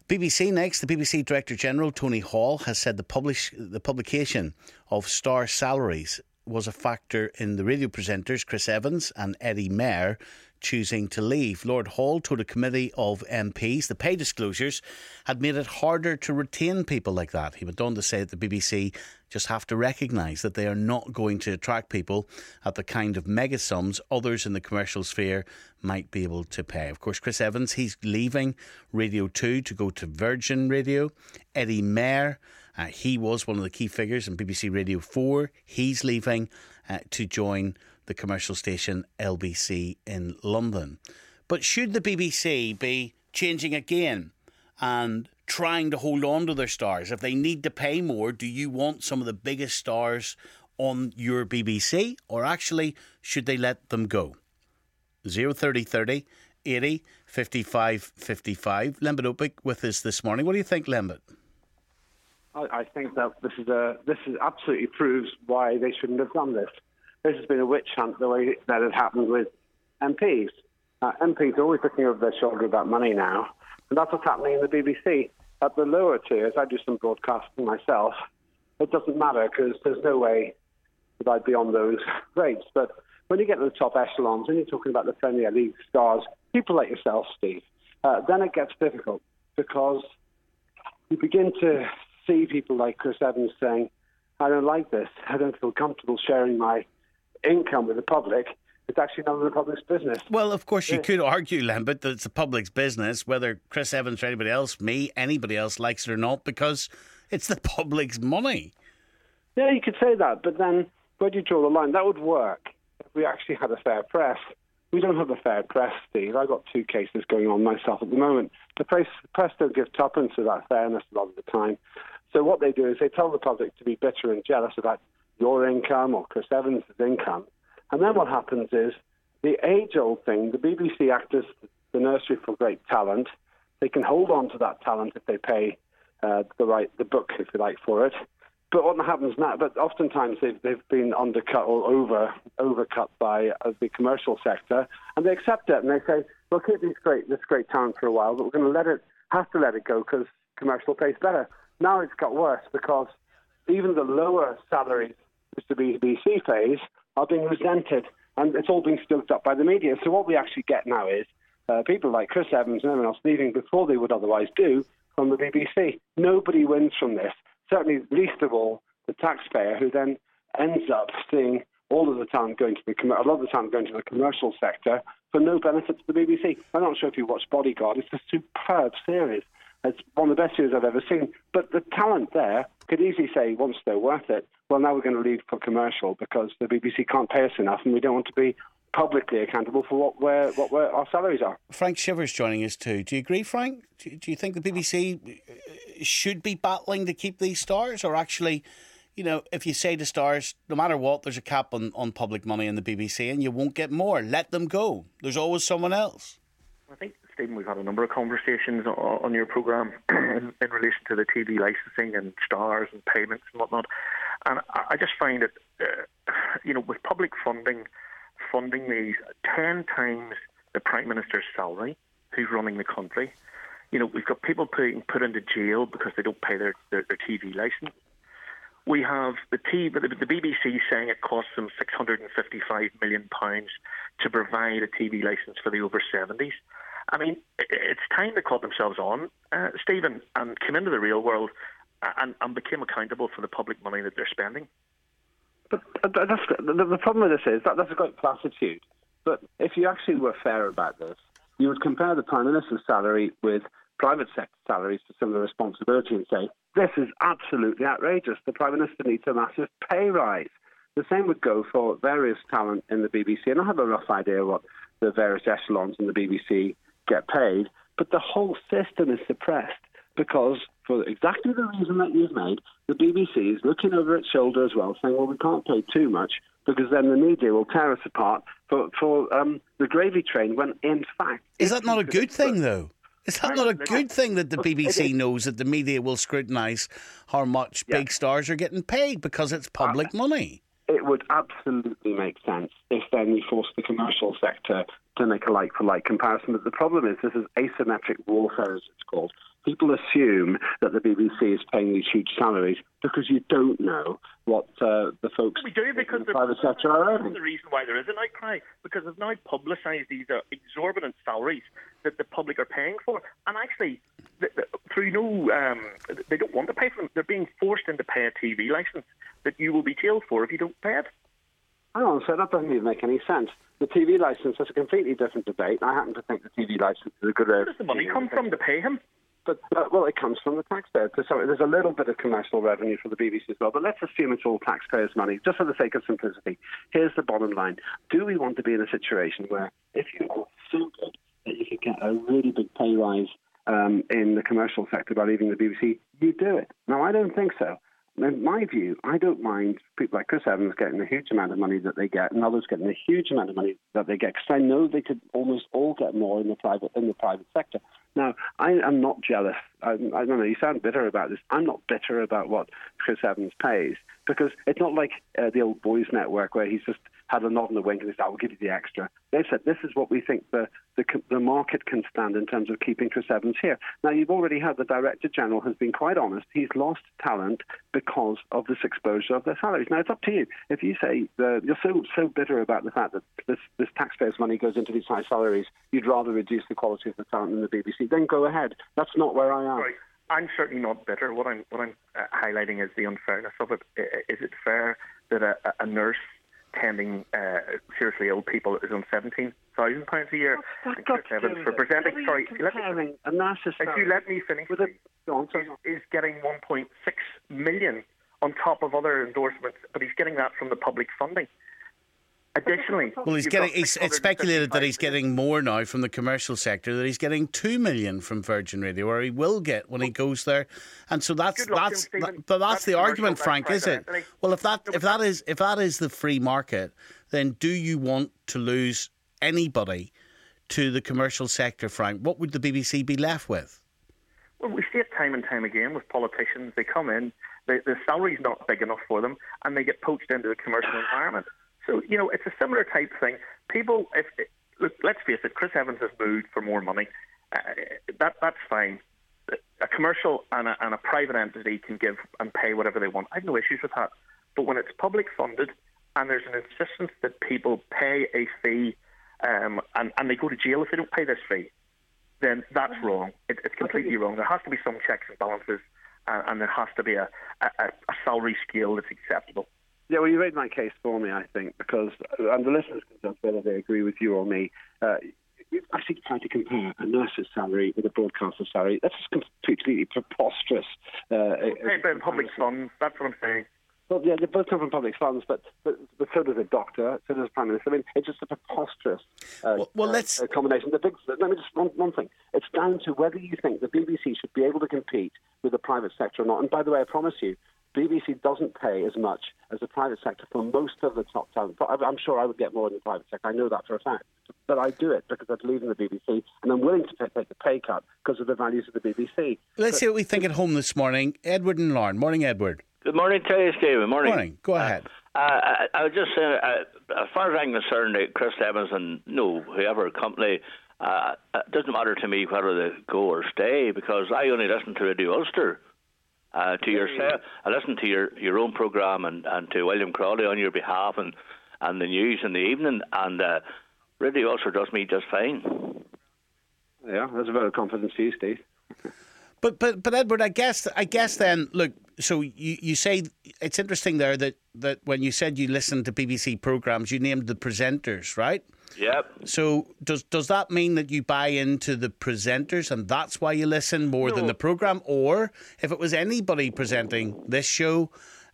BBC next. The BBC Director General, Tony Hall, has said the publication of star salaries was a factor in the radio presenters Chris Evans and Eddie Mair choosing to leave. Lord Hall told a committee of MPs the pay disclosures had made it harder to retain people like that. He went on to say that the BBC just have to recognise that they are not going to attract people at the kind of mega sums others in the commercial sphere might be able to pay. Of course, Chris Evans, he's leaving Radio 2 to go to Virgin Radio. Eddie Mair, he was one of the key figures in BBC Radio 4. He's leaving to join the commercial station LBC in London. But should the BBC be changing again and trying to hold on to their stars? If they need to pay more, do you want some of the biggest stars on your BBC, or actually should they let them go? 030 30 80 55 55. Lembit Opik with us this morning. What do you think, Lembit? I think that this is absolutely proves why they shouldn't have done this. This has been a witch hunt the way that has happened with MPs. MPs are always looking over their shoulder about money now, and that's what's happening in the BBC. At the lower tiers, I do some broadcasting myself. It doesn't matter because there's no way that I'd be on those rates. But when you get to the top echelons and you're talking about the Premier League stars, people like yourself, Steve, then it gets difficult because you begin to see people like Chris Evans saying, I don't like this. I don't feel comfortable sharing my income with the public. It's actually none of the public's business. Well, of course, you could argue, Lembit, that it's the public's business, whether Chris Evans or anybody else, me, anybody else likes it or not, because it's the public's money. Yeah, you could say that, but then where do you draw the line? That would work if we actually had a fair press. We don't have a fair press, Steve. I've got 2 cases going on myself at the moment. The press don't give tuppence to that fairness a lot of the time. So what they do is they tell the public to be bitter and jealous about your income or Chris Evans' income. And then what happens is the age-old thing, the BBC act as the nursery for great talent. They can hold on to that talent if they pay the book, if you like, for it. But what happens now, but oftentimes they've been undercut or overcut by the commercial sector, and they accept it, and they say, we'll keep this great talent for a while, but we're going to have to let it go because commercial pays better. Now it's got worse because even the lower salaries which the BBC pays are being resented, and it's all being stoked up by the media. So what we actually get now is people like Chris Evans and everyone else leaving before they would otherwise do from the BBC. Nobody wins from this, certainly least of all the taxpayer, who then ends up seeing all of the talent going to a lot of the talent going to the commercial sector for no benefit to the BBC. I'm not sure if you watched Bodyguard. It's a superb series. It's one of the best series I've ever seen. But the talent there could easily say, once they're worth it, well, now we're going to leave for commercial because the BBC can't pay us enough and we don't want to be publicly accountable for what our salaries are. Frank Shivers joining us too. Do you agree, Frank? Do you think the BBC should be battling to keep these stars, or actually, you know, if you say to stars, no matter what, there's a cap on public money in the BBC and you won't get more, let them go. There's always someone else. I think, Stephen, we've had a number of conversations on your programme in relation to the TV licensing and stars and payments and whatnot. And I just find it, with public funding these 10 times the Prime Minister's salary, who's running the country. You know, we've got people being put into jail because they don't pay their TV licence. We have the BBC saying it costs them £655 million to provide a TV licence for the over 70s. I mean, it's time to cut themselves on, Stephen, and come into the real world and become accountable for the public money that they're spending. But the problem with this is that's a great platitude. But if you actually were fair about this, you would compare the Prime Minister's salary with private sector salaries for similar responsibility and say, this is absolutely outrageous. The Prime Minister needs a massive pay rise. The same would go for various talent in the BBC. And I have a rough idea what the various echelons in the BBC get paid. But the whole system is suppressed because, for exactly the reason that you've made, the BBC is looking over its shoulder as well, saying, well, we can't pay too much because then the media will tear us apart for the gravy train, when in fact... Is that not a good thing, though? Is that not a good thing that the BBC knows that the media will scrutinise how much big stars are getting paid because it's public money? It would absolutely make sense if then you force the commercial sector to make a like-for-like comparison. But the problem is this is asymmetric warfare, as it's called. People assume that the BBC is paying these huge salaries because you don't know what the folks we do, because in the private sector are earning. That's the reason why there is an outcry, because they've now publicised these exorbitant salaries that the public are paying for, and actually, through they don't want to pay for them. They're being forced into pay a TV licence that you will be jailed for if you don't pay it. Hang on, so that doesn't even make any sense. The TV licence is a completely different debate. I happen to think the TV licence is a good... Where does the money come from to pay him? But well, it comes from the taxpayer. So there's a little bit of commercial revenue for the BBC as well, but let's assume it's all taxpayers' money, just for the sake of simplicity. Here's the bottom line. Do we want to be in a situation where if you are so good that you could get a really big pay rise in the commercial sector by leaving the BBC, you do it? No, I don't think so. In my view, I don't mind people like Chris Evans getting the huge amount of money that they get and others getting the huge amount of money that they get, because I know they could almost all get more in the private sector. Now, I am not jealous. I don't know, you sound bitter about this. I'm not bitter about what Chris Evans pays, because it's not like the old Boys Network where he's just had a nod and a wink and he said, I will give you the extra. They've said, this is what we think the market can stand in terms of keeping Chris Evans here. Now, you've already heard the Director General has been quite honest. He's lost talent because of this exposure of their salaries. Now, it's up to you. If you say you're so bitter about the fact that this taxpayers' money goes into these high salaries, you'd rather reduce the quality of the talent in the BBC, then go ahead. That's not where I am. Right. I'm certainly not bitter. What I'm highlighting is the unfairness of it. Is it fair that a nurse tending seriously ill people is on £17,000 a year? And Chris Evans, for presenting, if you let me finish, is getting 1.6 million on top of other endorsements, but he's getting that from the public funding. Additionally, well, it's speculated that he's getting more now from the commercial sector, that he's getting $2 million from Virgin Radio, or he will get when he goes there, and so that's the argument, Frank, is it? Well, if that is the free market, then do you want to lose anybody to the commercial sector, Frank? What would the BBC be left with? Well, we see it time and time again with politicians. They come in, the salary's not big enough for them, and they get poached into the commercial environment. So, it's a similar type thing. People, look, let's face it, Chris Evans has moved for more money. That's fine. A commercial and a private entity can give and pay whatever they want. I have no issues with that. But when it's public funded and there's an insistence that people pay a fee and they go to jail if they don't pay this fee, then that's wrong. It's completely wrong. There has to be some checks and balances, and there has to be a salary scale that's acceptable. Yeah, well, you made my case for me, I think, because, and the listeners can judge whether they agree with you or me. You've actually tried to compare a nurse's salary with a broadcaster's salary. That's just completely preposterous. Paid by public funds, that's what I'm saying. Well, yeah, they both come from public funds, but so does a doctor, so does a prime minister. I mean, it's just a preposterous combination. Let me just one thing. It's down to whether you think the BBC should be able to compete with the private sector or not. And by the way, I promise you, BBC doesn't pay as much as the private sector for most of the top talent. I'm sure I would get more in the private sector. I know that for a fact. But I do it because I believe in the BBC, and I'm willing to take the pay cut because of the values of the BBC. Let's see what we think at home this morning. Edward and Lauren. Morning, Edward. Good morning to you, Stephen. Morning. Go ahead. I was just saying, as far as I'm concerned, Chris Evans and whoever company, it doesn't matter to me whether they go or stay, because I only listen to Radio Ulster. To yourself, I listen to your own programme and to William Crawley on your behalf and the news in the evening, and Radio Ulster does me just fine. Yeah, that's a vote of confidence to you, Steve. But Edward, I guess then, look, so you say it's interesting there that when you said you listened to BBC programmes, you named the presenters, right? Yep. So does that mean that you buy into the presenters and that's why you listen more than the programme? Or if it was anybody presenting this show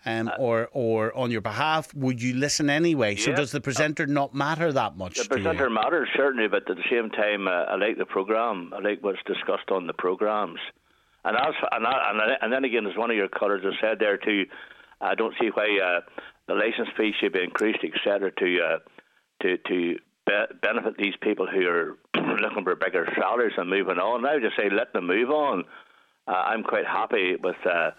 or on your behalf, would you listen anyway? Yep. So does the presenter not matter that much? The presenter matters, certainly, but at the same time, I like the programme. I like what's discussed on the programmes. And then again, as one of your callers has said there too, I don't see why the licence fee should be increased, etc., to benefit these people who are looking for bigger salaries and moving on. I would just say let them move on. I'm quite happy with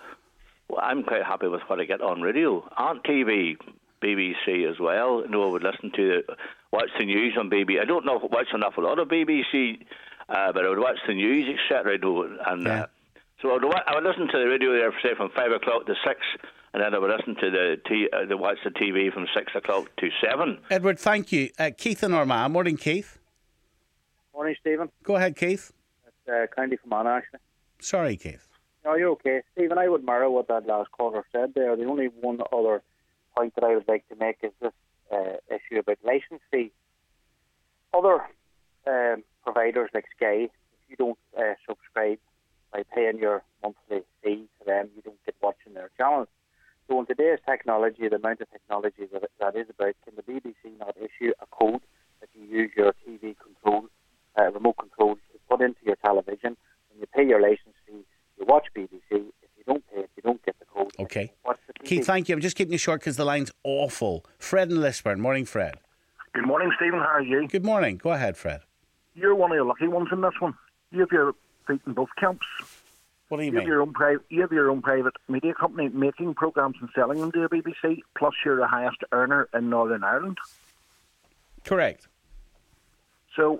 what I get on radio, on TV, BBC as well. I would listen to watch the news on BBC. I don't know watch an awful lot of BBC, but I would watch the news, etc. So I would listen to the radio there, say, from 5 o'clock to 6, and then I would listen to watch the TV from 6 o'clock to 7. Edward, thank you. Keith and Armagh. Morning, Keith. Morning, Stephen. Go ahead, Keith. It's Candy from Anna, actually. Sorry, Keith. No, you're okay. Stephen, I would mirror what that last caller said there. The only one other point that I would like to make is this issue about licence fee. Other providers like Sky, if you don't subscribe by paying your monthly fee to them, you don't get watching their channels. So in today's technology, the amount of technology that is about, can the BBC not issue a code that you use your TV control, remote control, to put into your television? When you pay your licence fee, you watch BBC. If you don't pay it, you don't get the code. Okay. Keith, thank you. I'm just keeping you short because the line's awful. Fred in Lisburn. Morning, Fred. Good morning, Stephen. How are you? Good morning. Go ahead, Fred. You're one of the lucky ones in this one. You have your feet in both camps. What do you You mean? have your own private media company making programmes and selling them to the BBC, plus you're the highest earner in Northern Ireland. Correct. So,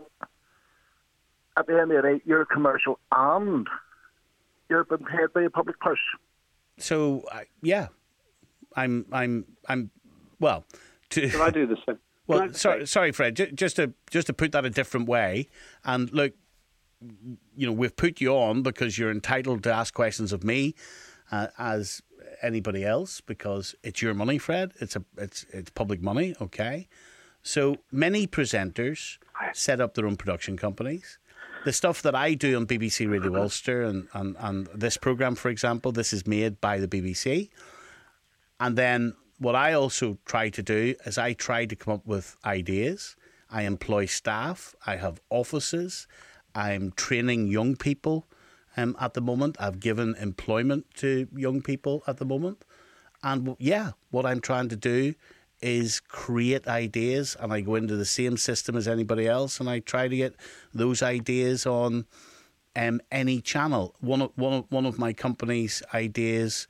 at the end of the day, you're commercial and you're being paid by a public purse. So, yeah. I'm well, Can I do the same? well, sorry, Fred. Just to put that a different way, and look, you know, we've put you on because you're entitled to ask questions of me, as anybody else, because it's your money, Fred. It's public money, okay? So many presenters set up their own production companies. The stuff that I do on BBC Radio Ulster and this programme, for example, this is made by the BBC. And then what I also try to do is I try to come up with ideas. I employ staff. I have offices. I'm training young people at the moment. I've given employment to young people at the moment. And yeah, what I'm trying to do is create ideas, and I go into the same system as anybody else, and I try to get those ideas on any channel. One of my company's ideas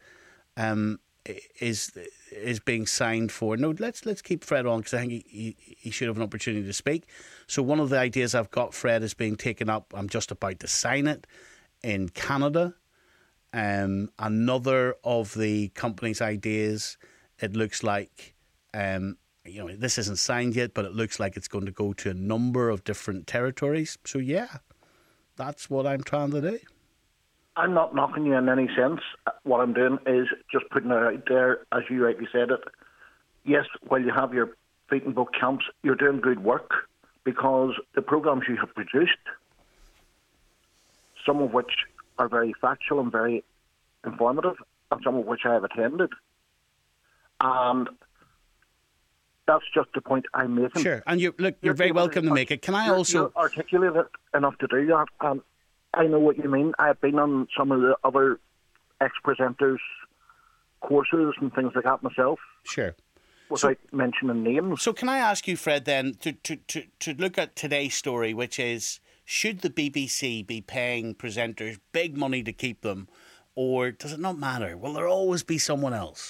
is being signed for. No, let's keep Fred on because I think he should have an opportunity to speak. So one of the ideas I've got, Fred, is being taken up. I'm just about to sign it in Canada. Another of the company's ideas, it looks like, this isn't signed yet, but it looks like it's going to go to a number of different territories. So yeah, that's what I'm trying to do. I'm not knocking you in any sense. What I'm doing is just putting it out there, as you rightly said it. Yes, while you have your feet in both camps, you're doing good work because the programmes you have produced, some of which are very factual and very informative, and some of which I have attended. And that's just the point I'm making. Sure, and you're very welcome to make it. Can I also... You're articulate enough to do that, and I know what you mean. I've been on some of the other ex-presenters' courses and things like that myself. Sure. Without mentioning names. So can I ask you, Fred, then, to look at today's story, which is, should the BBC be paying presenters big money to keep them, or does it not matter? Will there always be someone else?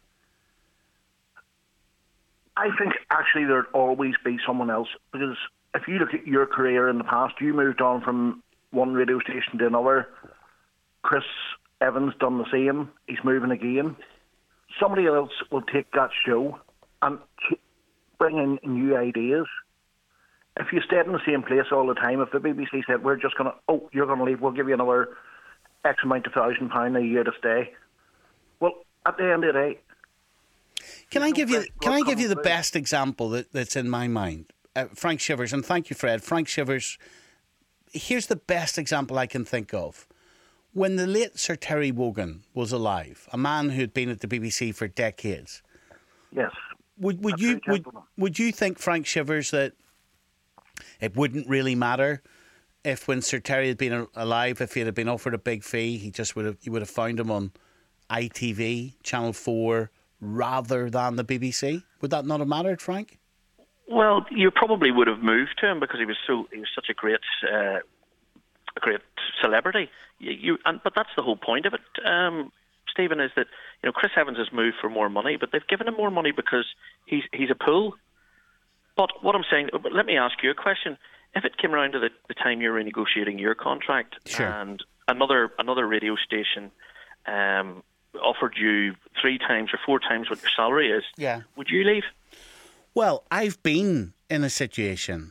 I think actually there'd always be someone else, because if you look at your career in the past, you moved on from one radio station to another. Chris Evans done the same. He's moving again. Somebody else will take that show and bring in new ideas. If you stayed in the same place all the time, if the BBC said, we're just going to, you're going to leave, we'll give you another X amount of £1,000 a year to stay. Well, at the end of the day... Can I give you the best example that's in my mind? Frank Shivers, and thank you, Fred. Frank Shivers, here's the best example I can think of. When the late Sir Terry Wogan was alive, a man who'd been at the BBC for decades. Yes. Would you think, Frank Shivers, that it wouldn't really matter if when Sir Terry had been alive, if he had been offered a big fee, you would have found him on ITV, Channel 4, rather than the BBC? Would that not have mattered, Frank? Well, you probably would have moved to him because he was such a great celebrity. But that's the whole point of it, Stephen, is that Chris Evans has moved for more money, but they've given him more money because he's a pull. But what I'm saying, let me ask you a question. If it came around to the time you're renegotiating your contract, sure, and another radio station offered you 3 times or 4 times what your salary is, would you leave? Well, I've been in a situation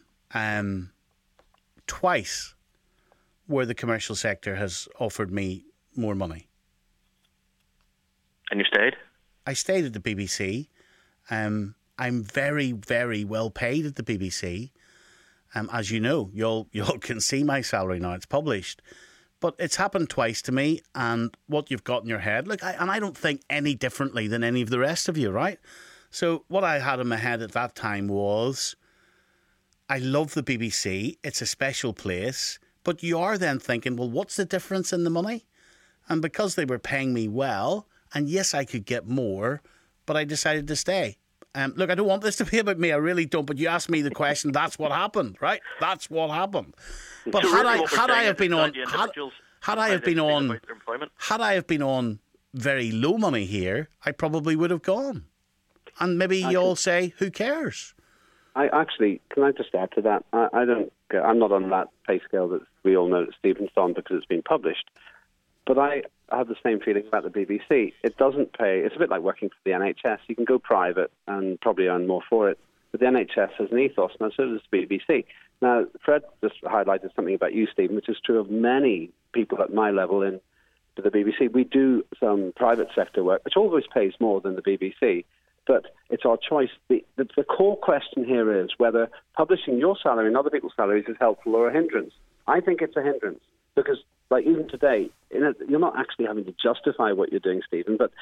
twice where the commercial sector has offered me more money. And you stayed? I stayed at the BBC. I'm very, very well paid at the BBC. As you know, y'all can see my salary now. It's published. But it's happened twice to me, and what you've got in your head, look, I don't think any differently than any of the rest of you, right? So what I had in my head at that time was, I love the BBC. It's a special place. But you are then thinking, well, what's the difference in the money? And because they were paying me well, and yes, I could get more, but I decided to stay. Look, I don't want this to be about me. I really don't. But you asked me the question. That's what happened, right? That's what happened. But so had really I have been on very low money here, I probably would have gone. And maybe you all say, who cares? Can I just add to that? I'm not on that pay scale that we all know that Stephen's on because it's been published. But I have the same feeling about the BBC. It doesn't pay. It's a bit like working for the NHS. You can go private and probably earn more for it. But the NHS has an ethos, and so does the BBC. Now, Fred just highlighted something about you, Stephen, which is true of many people at my level in the BBC. We do some private sector work, which always pays more than the BBC. But it's our choice. The core question here is whether publishing your salary and other people's salaries is helpful or a hindrance. I think it's a hindrance because, like even today, you're not actually having to justify what you're doing, Stephen. But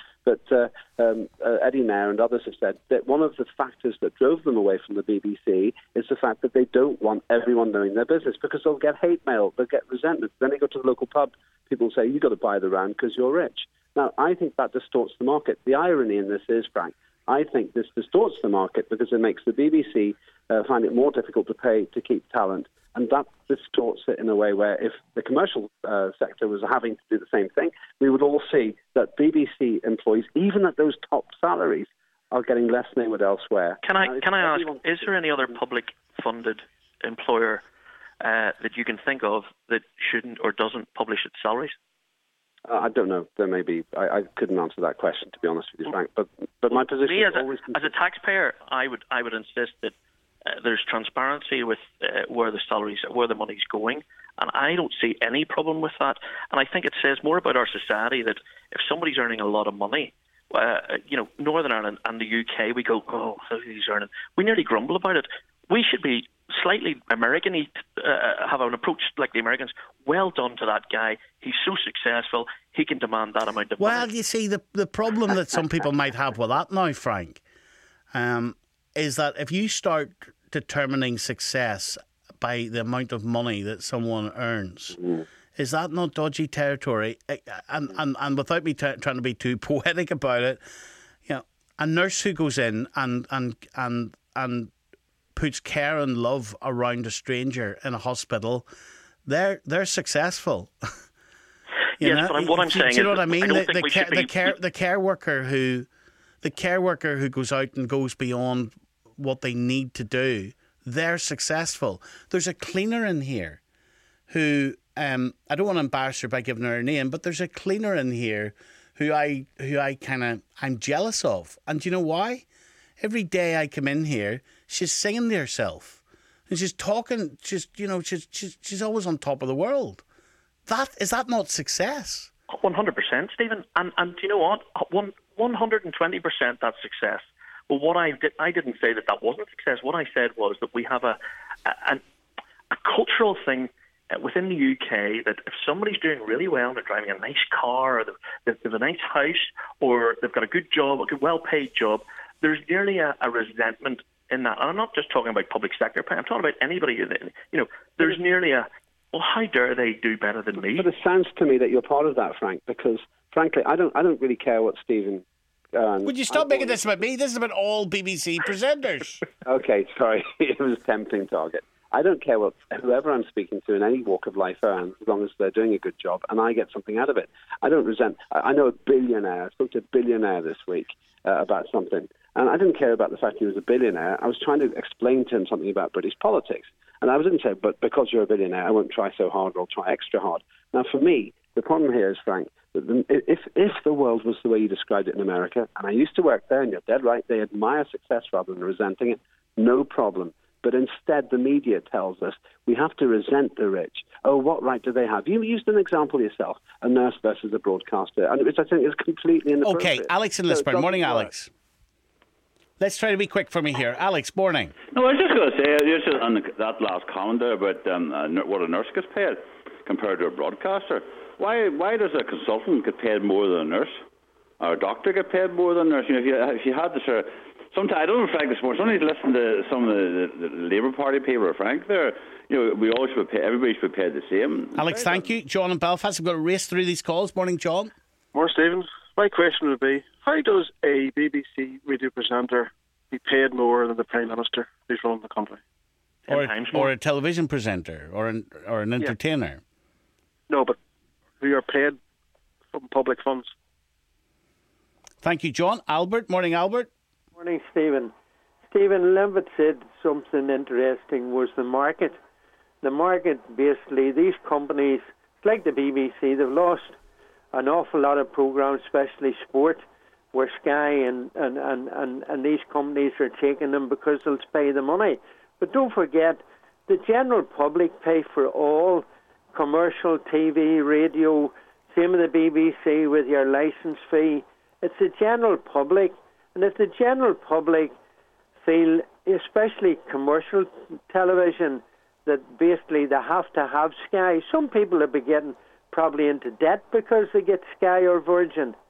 Eddie Mair and others have said that one of the factors that drove them away from the BBC is the fact that they don't want everyone knowing their business because they'll get hate mail, they'll get resentment. Then they go to the local pub. People say, "You've got to buy the round because you're rich." Now, I think that distorts the market. The irony in this is, Frank, I think this distorts the market because it makes the BBC find it more difficult to pay to keep talent. And that distorts it in a way where if the commercial sector was having to do the same thing, we would all see that BBC employees, even at those top salaries, are getting less than they would elsewhere. Can I ask, is there any other public-funded employer that you can think of that shouldn't or doesn't publish its salaries? I don't know. There may be. I couldn't answer that question, to be honest with you, Frank. But my position me is always... As a taxpayer, I would insist that there's transparency with where the money's going, and I don't see any problem with that. And I think it says more about our society that if somebody's earning a lot of money, Northern Ireland and the UK, we go, oh, how he's earning. We nearly grumble about it. We should be slightly American-y, have an approach like the Americans. Well done to that guy. He's so successful. He can demand that amount of money. Well, you see, the problem that some people might have with that now, Frank, is that if you start determining success by the amount of money that someone earns, is that not dodgy territory? And without me trying to be too poetic about it, a nurse who goes in and puts care and love around a stranger in a hospital, they're successful. Yes, but what I'm saying is, do you know what I mean? The care worker who goes out and goes beyond what they need to do, they're successful. There's a cleaner in here who I don't want to embarrass her by giving her name, but there's a cleaner in here who I'm jealous of. And do you know why? Every day I come in here, she's singing to herself, and she's talking. She's always on top of the world. Is that not success? 100%, Stephen. And do you know what? 120% that's success. Well, what I didn't say that wasn't success. What I said was that we have a cultural thing within the UK that if somebody's doing really well and they're driving a nice car, or they've a nice house, or they've got a good job, a good well-paid job, there's nearly a resentment in that. And I'm not just talking about public sector pay. I'm talking about anybody. There's nearly well, how dare they do better than me? But it sounds to me that you're part of that, Frank, because, frankly, I don't really care what Stephen... Would you stop making this about me? This is about all BBC presenters. Okay, sorry. It was a tempting target. I don't care what whoever I'm speaking to in any walk of life earns, as long as they're doing a good job and I get something out of it. I don't resent... I know a billionaire. I spoke to a billionaire this week about something, and I didn't care about the fact he was a billionaire. I was trying to explain to him something about British politics. And I didn't say, but because you're a billionaire, I won't try so hard or I'll try extra hard. Now, for me, The problem here is, Frank, that if the world was the way you described it in America, and I used to work there, and you're dead right, they admire success rather than resenting it, no problem. But instead, the media tells us we have to resent the rich. Oh, what right do they have? You used an example yourself, a nurse versus a broadcaster, and which I think is completely inappropriate. Okay, Alex in Lisburn. Morning, Alex. Let's try to be quick for me here. Alex, morning. No, I was just going to say, just on that last comment there about what a nurse gets paid compared to a broadcaster. Why does a consultant get paid more than a nurse? Or a doctor get paid more than a nurse? You know, if you had to sort of... Sometimes, I don't know if Frank this morning, sometimes listen to some of the Labour Party people, or Frank there, you know, we always should pay, everybody should be paid the same. Alex, thank you. John in Belfast, I've got to race through these calls. Morning, John. Morning, Stephen. My question would be, how does a BBC radio presenter be paid more than the Prime Minister who's running the country? Or a television presenter, or an entertainer. No, but who are paid from public funds. Thank you, John. Albert. Morning, Albert. Morning, Stephen. Stephen Levitt said something interesting was the market. The market, basically, these companies, like the BBC, they've lost an awful lot of programmes, especially sport, where Sky and these companies are taking them because they'll pay the money. But don't forget, the general public pay for all commercial TV, radio, same with the BBC with your licence fee. It's the general public. And if the general public feel, especially commercial television, that basically they have to have Sky, some people will be getting probably into debt because they get Sky or Virgin.